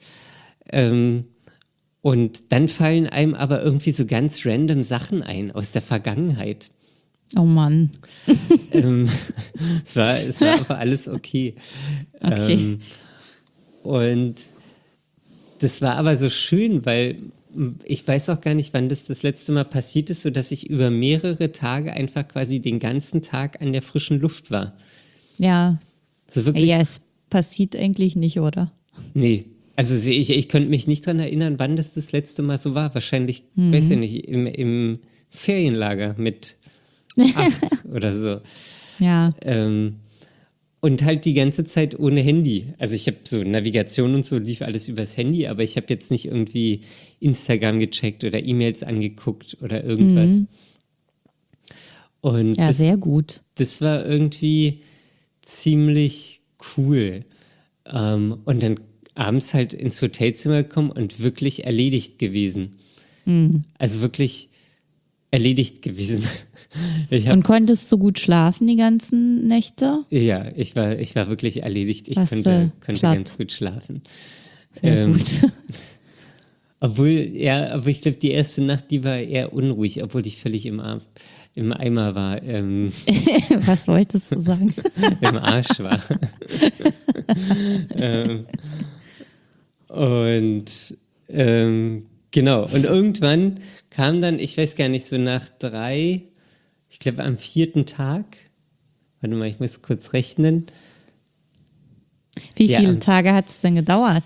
Und dann fallen einem aber irgendwie so ganz random Sachen ein aus der Vergangenheit. Oh Mann. Es war aber alles okay. Okay. Und das war aber so schön, weil ich weiß auch gar nicht, wann das letzte Mal passiert ist, sodass ich über mehrere Tage einfach quasi den ganzen Tag an der frischen Luft war. Ja. So wirklich? Ja, es passiert eigentlich nicht, oder? Nee. Also ich könnte mich nicht dran erinnern, wann das letzte Mal so war. Wahrscheinlich, weiß ich nicht, im Ferienlager mit 8 oder so. Ja. Und halt die ganze Zeit ohne Handy. Also ich habe so Navigation und so, lief alles übers Handy, aber ich habe jetzt nicht irgendwie Instagram gecheckt oder E-Mails angeguckt oder irgendwas. Und Ja, sehr gut. das war irgendwie ziemlich cool. Und dann abends halt ins Hotelzimmer gekommen und wirklich erledigt gewesen. Also wirklich erledigt gewesen. Und konntest du gut schlafen die ganzen Nächte? Ja, ich war wirklich erledigt. Ich Warst konnte platt? ganz gut schlafen. Sehr gut. Aber ich glaube, die erste Nacht, die war eher unruhig, obwohl ich völlig im Eimer war, Was wolltest du sagen? im Arsch war. Genau. Und irgendwann kam dann, ich weiß gar nicht, so nach 3, ich glaube am 4. Tag, warte mal, ich muss kurz rechnen. Wie Ja. viele Tage hat es denn gedauert?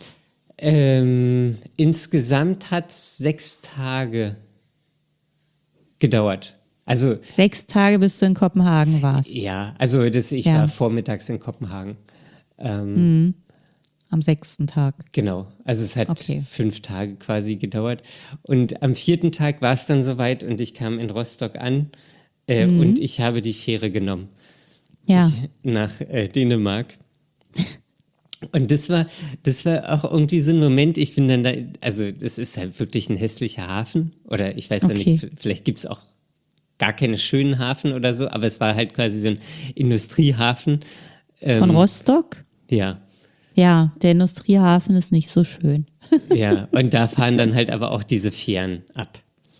Insgesamt hat es 6 Tage gedauert. Also 6 Tage, bis du in Kopenhagen warst. ja, also ich Ja. war vormittags in Kopenhagen. Am 6. Tag. Genau, also es hat Okay. 5 Tage quasi gedauert. Und am 4. Tag war es dann soweit und ich kam in Rostock an und ich habe die Fähre genommen Ja. nach Dänemark. Und das war auch irgendwie so ein Moment, ich bin dann da, also das ist halt wirklich ein hässlicher Hafen oder ich weiß ja Okay. nicht, vielleicht gibt es auch gar keine schönen Hafen oder so, aber es war halt quasi so ein Industriehafen. Von Rostock? Ja, Ja, der Industriehafen ist nicht so schön. ja, und da fahren dann halt aber auch diese Fähren ab.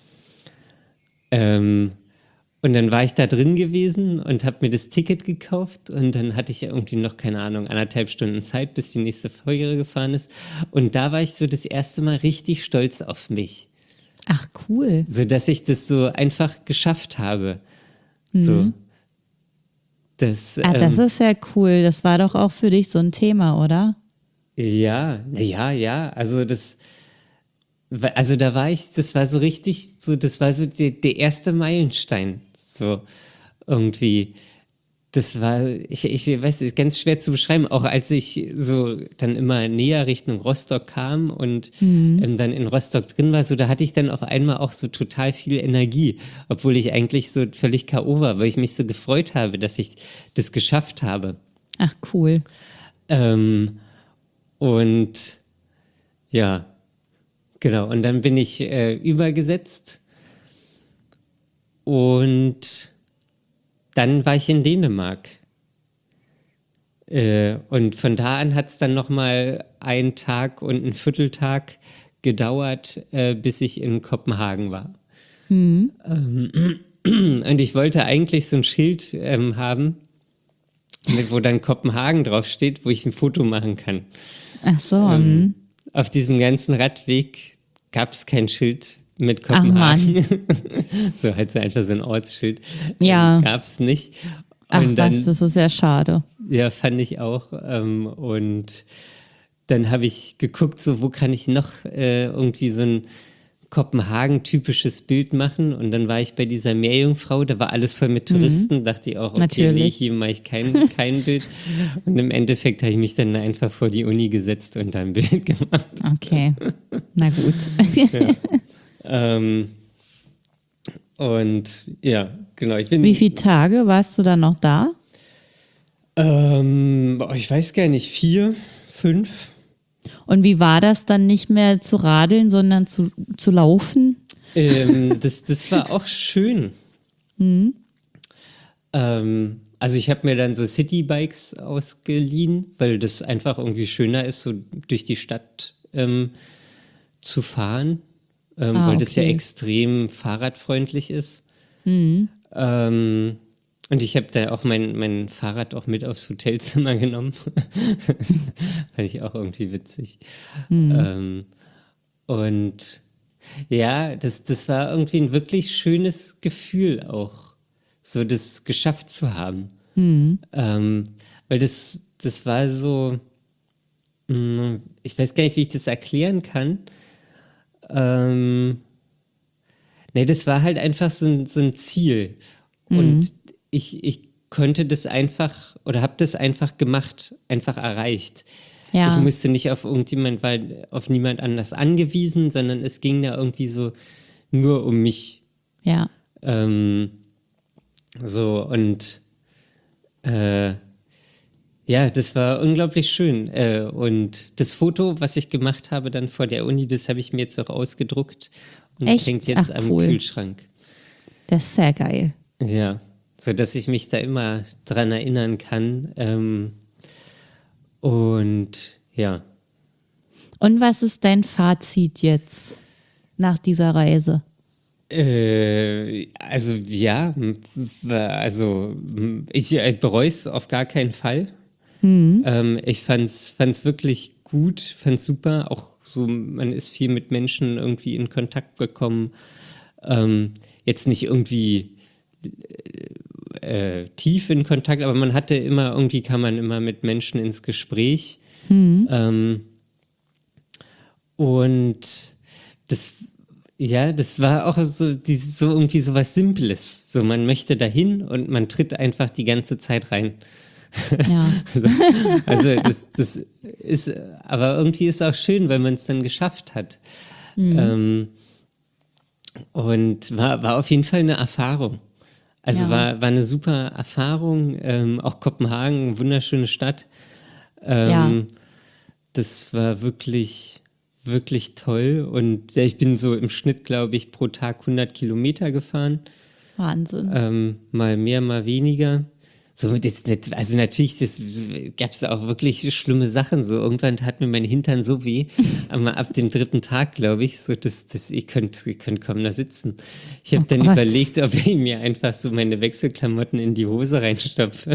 Und dann war ich da drin gewesen und habe mir das Ticket gekauft und dann hatte ich ja irgendwie noch, keine Ahnung, 1,5 Stunden Zeit, bis die nächste Fähre gefahren ist. Und da war ich so das erste Mal richtig stolz auf mich, Ach, cool. so dass ich das so einfach geschafft habe. So. Das, Das ist ja cool. Das war doch auch für dich so ein Thema, oder? ja, also also da war ich, das war so richtig, so, das war so der erste Meilenstein, so irgendwie. Das war, ich weiß, ist ganz schwer zu beschreiben, auch als ich so dann immer näher Richtung Rostock kam und dann in Rostock drin war, so da hatte ich dann auf einmal auch so total viel Energie, obwohl ich eigentlich so völlig K.O. war, weil ich mich so gefreut habe, dass ich das geschafft habe. Ach, cool. Und ja, genau, und dann bin ich übergesetzt und dann war ich in Dänemark. Und von da an hat es dann nochmal einen Tag und einen Vierteltag gedauert, bis ich in Kopenhagen war. Und ich wollte eigentlich so ein Schild haben, wo dann Kopenhagen draufsteht, wo ich ein Foto machen kann. Ach so. Auf diesem ganzen Radweg gab es kein Schild mit Kopenhagen. So halt so einfach so ein Ortsschild. Ja. Gab es nicht. Ach Und dann, was, das ist ja schade. ja, fand ich auch. Und dann habe ich geguckt, so wo kann ich noch irgendwie so ein Kopenhagen-typisches Bild machen. Und dann war ich bei dieser Meerjungfrau, da war alles voll mit Touristen. Dachte ich auch, okay, Natürlich. nee, hier mache ich kein Bild. Und im Endeffekt habe ich mich dann einfach vor die Uni gesetzt und da ein Bild gemacht. Okay, na gut. Und ja, genau. Wie viele Tage warst du dann noch da? Ich weiß gar nicht, 4, 5. Und wie war das dann nicht mehr zu radeln, sondern zu laufen? Das war auch schön. Also ich habe mir dann so Citybikes ausgeliehen, weil das einfach irgendwie schöner ist, so durch die Stadt zu fahren, weil das ja okay. extrem fahrradfreundlich ist. Und ich habe da auch mein Fahrrad auch mit aufs Hotelzimmer genommen. Fand ich auch irgendwie witzig. Und ja, das war irgendwie ein wirklich schönes Gefühl auch, so das geschafft zu haben. Weil das war so, ich weiß gar nicht, wie ich das erklären kann. Nee, das war halt einfach so ein Ziel. Und ich konnte das einfach oder habe das einfach gemacht, einfach erreicht. Ja. Ich musste nicht auf irgendjemand, war auf niemand anders angewiesen, sondern es ging da irgendwie so nur um mich. Ja. So und ja, das war unglaublich schön. Und das Foto, was ich gemacht habe dann vor der Uni, das habe ich mir jetzt auch ausgedruckt und Echt? hängt jetzt Ach, am cool. Kühlschrank. Das ist sehr geil. Ja, so dass ich mich da immer dran erinnern kann. Und ja. Und was ist dein Fazit jetzt nach dieser Reise? Also ja, ich bereue es auf gar keinen Fall. Ich fand's wirklich gut, fand's super. Auch so, man ist viel mit Menschen irgendwie in Kontakt gekommen. Jetzt nicht irgendwie tief in Kontakt, aber man hatte immer, irgendwie kam man immer mit Menschen ins Gespräch. Und das war auch so irgendwie so was Simples. So, man möchte dahin und man tritt einfach die ganze Zeit rein. Ja. Also das ist, aber irgendwie ist es auch schön, weil man es dann geschafft hat. Und war auf jeden Fall eine Erfahrung. Also Ja. war eine super Erfahrung. Auch Kopenhagen, eine wunderschöne Stadt. Ja. Das war wirklich, wirklich toll. Und ja, ich bin so im Schnitt, glaube ich, pro Tag 100 Kilometer gefahren. Wahnsinn. Mal mehr, mal weniger. So, also natürlich, das gab es auch wirklich schlimme Sachen. So, irgendwann tat mir mein Hintern so weh, aber ab dem 3. Tag, glaube ich, so, ihr könnt kaum da sitzen. Ich habe dann Gott. überlegt, ob ich mir einfach so meine Wechselklamotten in die Hose reinstopfe.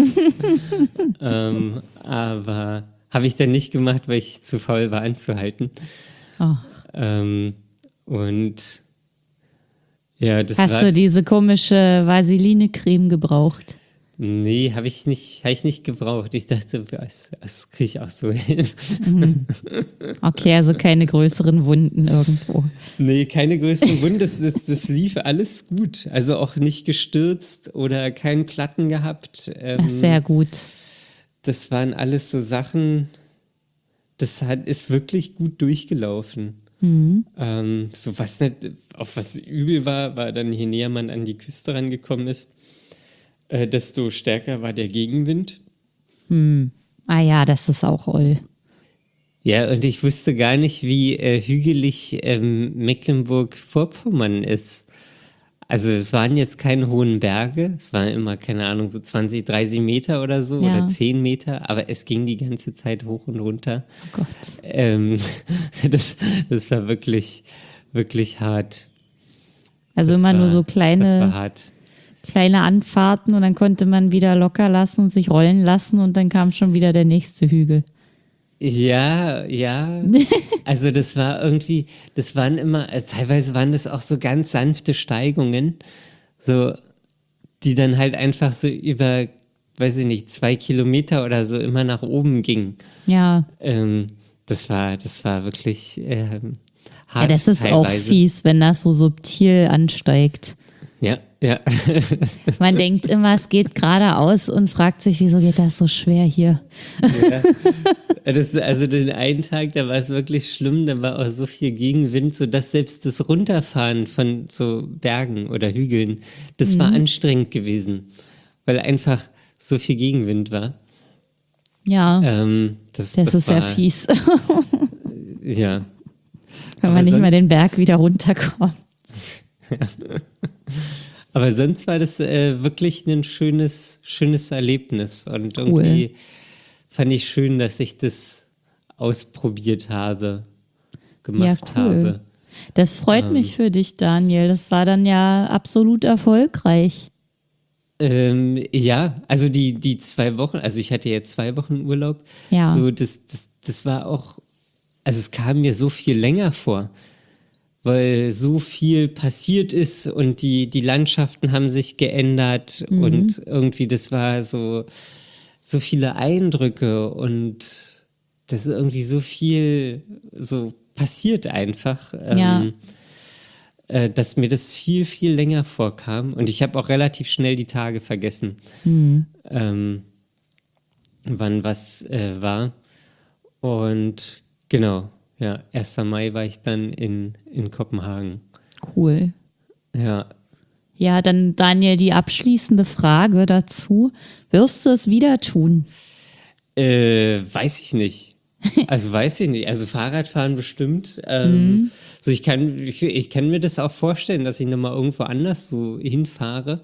Aber habe ich dann nicht gemacht, weil ich zu faul war anzuhalten. Oh. Und ja, das Hast war. du diese komische Vaseline-Creme gebraucht? Nee, hab ich nicht gebraucht. Ich dachte, das kriege ich auch so hin. Okay, also keine größeren Wunden irgendwo. Nee, keine größeren Wunden. Das lief alles gut. Also auch nicht gestürzt oder keinen Platten gehabt. Ach, sehr gut. Das waren alles so Sachen, ist wirklich gut durchgelaufen. So was nicht, auch was übel war dann, je näher man an die Küste rangekommen ist, desto stärker war der Gegenwind. Ah ja, das ist auch oll. Ja, und ich wusste gar nicht, wie hügelig Mecklenburg-Vorpommern ist. Also es waren jetzt keine hohen Berge, es waren immer, keine Ahnung, so 20, 30 Meter oder so Ja. oder 10 Meter, aber es ging die ganze Zeit hoch und runter. Oh Gott. Das war wirklich, wirklich hart. Also Das immer nur so Das war kleine hart. Anfahrten und dann konnte man wieder locker lassen und sich rollen lassen und dann kam schon wieder der nächste Hügel. Ja, ja. Also das war irgendwie, das waren immer, also teilweise waren das auch so ganz sanfte Steigungen, so, die dann halt einfach so über, weiß ich nicht, 2 Kilometer oder so immer nach oben gingen. Ja, Das war wirklich ja, hart das ist auch teilweise. fies, wenn das so subtil ansteigt. Ja, ja. Man denkt immer, es geht geradeaus und fragt sich, wieso geht das so schwer hier? Also den einen Tag, da war es wirklich schlimm, da war auch so viel Gegenwind, sodass selbst das Runterfahren von so Bergen oder Hügeln, das war anstrengend gewesen, weil einfach so viel Gegenwind war. Ja, Das das ist war, ja fies, Ja. wenn Aber man nicht mal den sonst- Berg wieder runterkommt. Aber sonst war das wirklich ein schönes Erlebnis und irgendwie fand ich schön, dass ich das ausprobiert habe, gemacht Ja, cool. habe. Das freut mich für dich, Daniel. Das war dann ja absolut erfolgreich. Ja, also die 2 Wochen, also ich hatte jetzt 2 Wochen Urlaub. Ja. So, das war auch, also es kam mir so viel länger vor, weil so viel passiert ist und die Landschaften haben sich geändert und irgendwie das war so viele Eindrücke und das ist irgendwie so viel so passiert einfach. Ja. Dass mir das viel, viel länger vorkam. Und ich habe auch relativ schnell die Tage vergessen, wann was war. Und genau, ja, 1. Mai war ich dann in Kopenhagen. Cool. Ja, Ja, dann Daniel, die abschließende Frage dazu. Wirst du es wieder tun? weiß ich nicht. Also weiß ich nicht. Also Fahrradfahren bestimmt. So ich kann mir das auch vorstellen, dass ich nochmal irgendwo anders so hinfahre,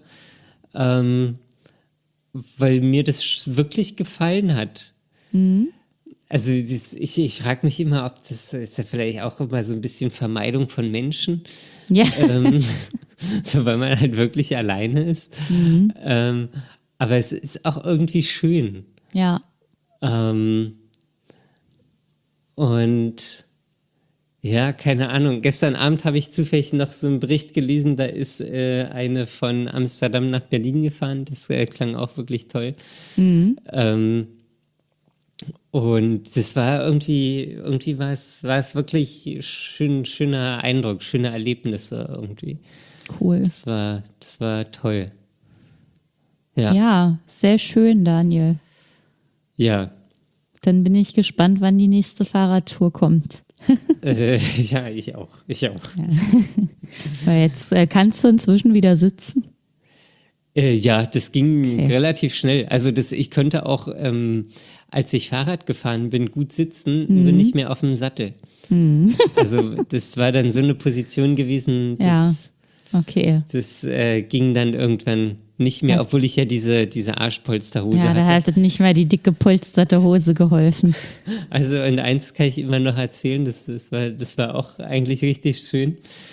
weil mir das wirklich gefallen hat. Also ich frage mich immer, ob das ist ja vielleicht auch immer so ein bisschen Vermeidung von Menschen, Ja. so weil man halt wirklich alleine ist. Aber es ist auch irgendwie schön. Ja. Und ja, keine Ahnung. Gestern Abend habe ich zufällig noch so einen Bericht gelesen, da ist eine von Amsterdam nach Berlin gefahren. Das klang auch wirklich toll. Und das war irgendwie war es wirklich schöner Eindruck, schöne Erlebnisse irgendwie. Cool. Das war toll. Ja. Ja, sehr schön, Daniel. Ja. Dann bin ich gespannt, wann die nächste Fahrradtour kommt. Ja, ich auch. Weil jetzt kannst du inzwischen wieder sitzen. Ja, das ging Okay. relativ schnell. Also ich konnte auch, als ich Fahrrad gefahren bin, gut sitzen, nur nicht mehr auf dem Sattel. Also das war dann so eine Position gewesen, Ja. Okay. das ging dann irgendwann nicht mehr, obwohl ich ja diese Arschpolsterhose Ja, da hatte. hat nicht mehr die dicke polsterte Hose geholfen. Also und eins kann ich immer noch erzählen, das war auch eigentlich richtig schön.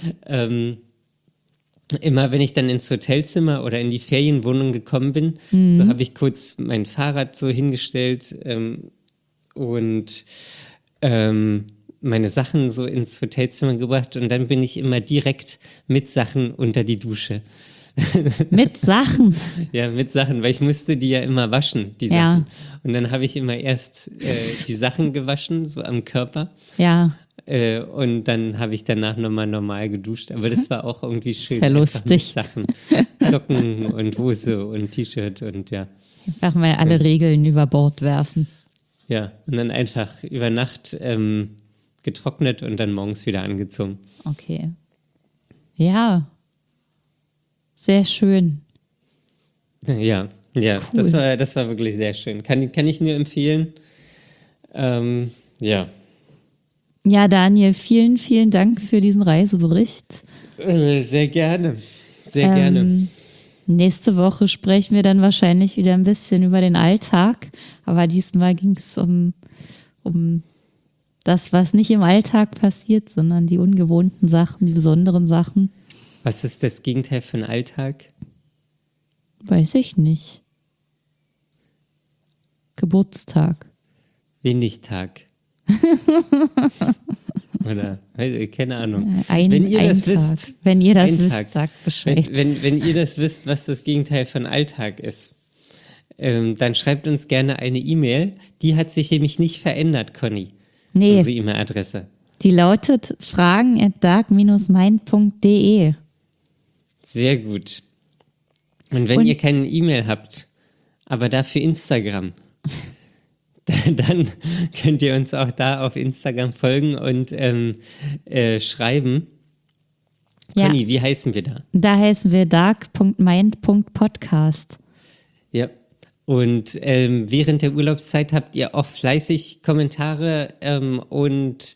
Immer wenn ich dann ins Hotelzimmer oder in die Ferienwohnung gekommen bin, so habe ich kurz mein Fahrrad so hingestellt und meine Sachen so ins Hotelzimmer gebracht und dann bin ich immer direkt mit Sachen unter die Dusche. Mit Sachen. Ja, mit Sachen, weil ich musste die ja immer waschen, die Ja. Sachen. Und dann habe ich immer erst die Sachen gewaschen, so am Körper. Ja, Und dann habe ich danach nochmal normal geduscht. Aber das war auch irgendwie schön. Sehr einfach mit lustig. Sachen. Socken und Hose und T-Shirt und ja. einfach mal alle Regeln über Bord werfen. Ja, und dann einfach über Nacht getrocknet und dann morgens wieder angezogen. Okay. Ja. Sehr schön. Ja, ja, Cool. das war wirklich sehr schön. Kann ich nur empfehlen. Ja. Ja, Daniel, vielen, vielen Dank für diesen Reisebericht. Sehr gerne. Sehr gerne. Nächste Woche sprechen wir dann wahrscheinlich wieder ein bisschen über den Alltag. Aber diesmal ging es um das, was nicht im Alltag passiert, sondern die ungewohnten Sachen, die besonderen Sachen. Was ist das Gegenteil von Alltag? Weiß ich nicht. Geburtstag. Wenig Tag. Oder, weiß ich, keine Ahnung. Ein Wenn ihr das Tag. wisst, Wenn ihr das ein wisst, Tag. sagt Bescheid. Wenn ihr das wisst, was das Gegenteil von Alltag ist, dann schreibt uns gerne eine E-Mail. Die hat sich nämlich nicht verändert, Conny. Nee, Unsere E-Mail-Adresse. die lautet fragen@dark-mind.de. Sehr gut. Und wenn ihr keine E-Mail habt, aber dafür Instagram, dann könnt ihr uns auch da auf Instagram folgen und schreiben. Ja. Conny, wie heißen wir da? Da heißen wir dark.mind.podcast. Ja. Und während der Urlaubszeit habt ihr auch fleißig Kommentare und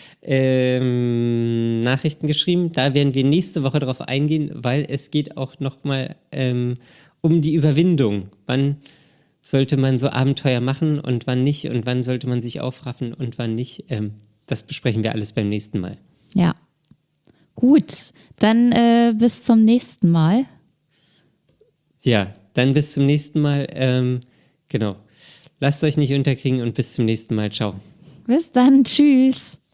Nachrichten geschrieben. Da werden wir nächste Woche drauf eingehen, weil es geht auch nochmal um die Überwindung. Wann sollte man so Abenteuer machen und wann nicht und wann sollte man sich aufraffen und wann nicht. Das besprechen wir alles beim nächsten Mal. Ja. Gut, dann bis zum nächsten Mal. Ja, dann bis zum nächsten Mal. Genau. Lasst euch nicht unterkriegen und bis zum nächsten Mal. Ciao. Bis dann. Tschüss.